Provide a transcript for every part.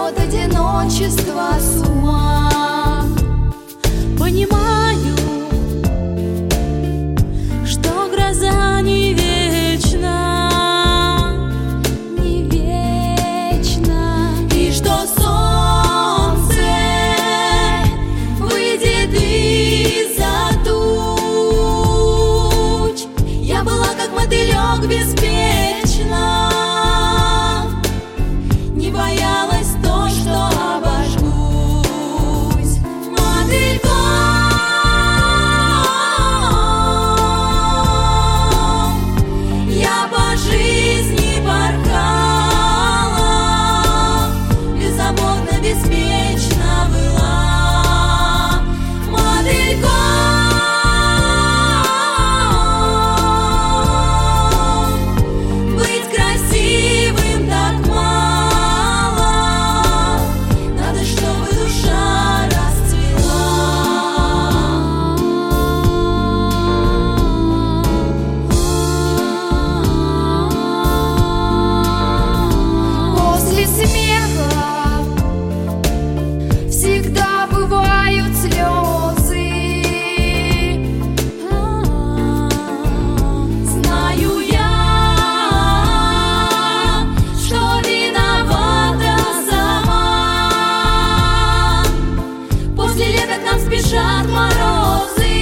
сведет одиночество с ума. Понимаю, что гроза не вечна, не вечна, и что солнце выйдет из-за туч. Я была как мотылек беспечна, не боялась то, что обожгусь. Мотыльком я по жизни порхала, беззаботно, беспечно была. Мотыльком быть красивым так мало, надо, чтобы душа расцвела. После смеха всегда бывают слезы. Знаю я, что виновата сама. После лета к нам спешат морозы,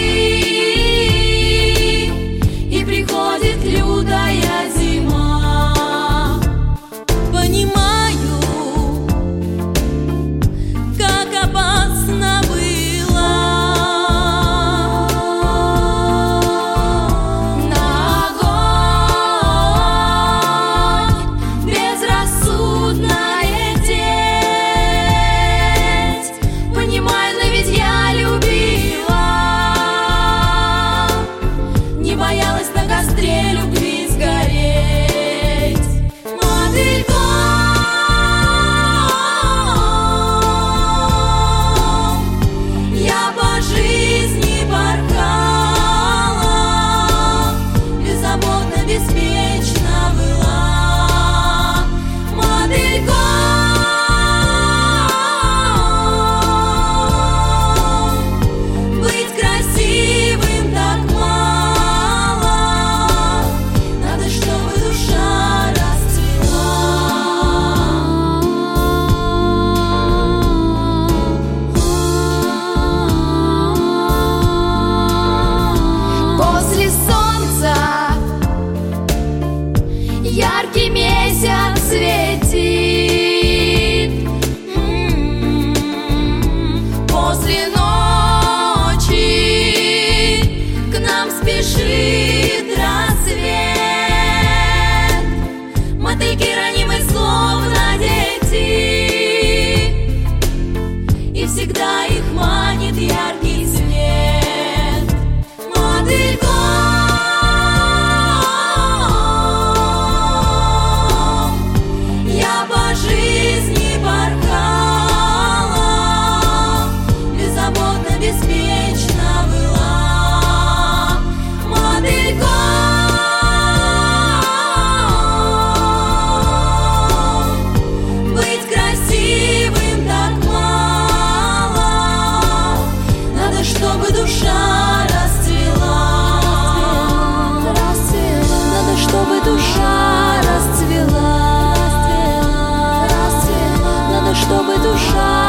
и приходит лютая зима. Понимаю, как опасно было на огонь безрассудно лететь. Понимаю, но ведь я любила, не боялась на костре любви сгореть. Мотыльком я по жизни порхала, беззаботно, беспечно была. Мотыльком быть красивым так мало, надо, чтобы душа расцвела. После солнца яркий месяц светит. После ночи к нам спешит рассвет. Мотыльки ранимы, словно дети, и всегда их манит яркий свет. Мотыльком я по жизни порхала, беззаботно, беспечно была. Мотыльком быть красивым так мало, надо, чтобы душа расцвела. Надо, чтобы душа расцвела. Надо, чтобы душа